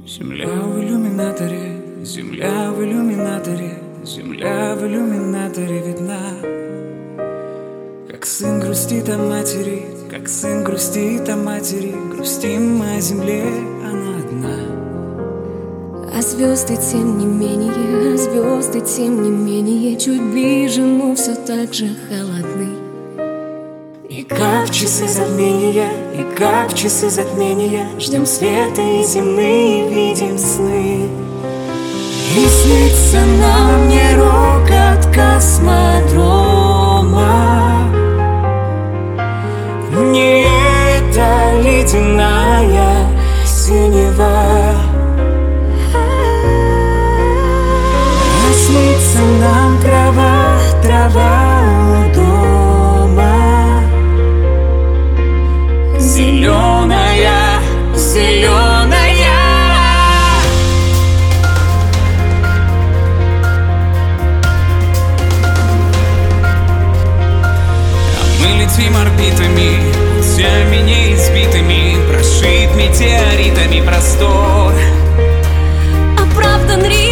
Земля в иллюминаторе, земля в иллюминаторе, земля в иллюминаторе видна. Как сын грустит о матери, как сын грустит о матери, грустим мы о земле, она одна. А звезды тем не менее, а звезды тем не менее чуть ближе, но все так же холодны. И как в часы затмения, и как в часы затмения ждем света и земные видим сны. И снится нам не рокот космодрома, не эта ледяная синева. А снится нам трава, трава у дома, зеленая, зеленая. А мы летим орбитами, путями неизбитыми, прошит метеоритами простор. Оправдан риск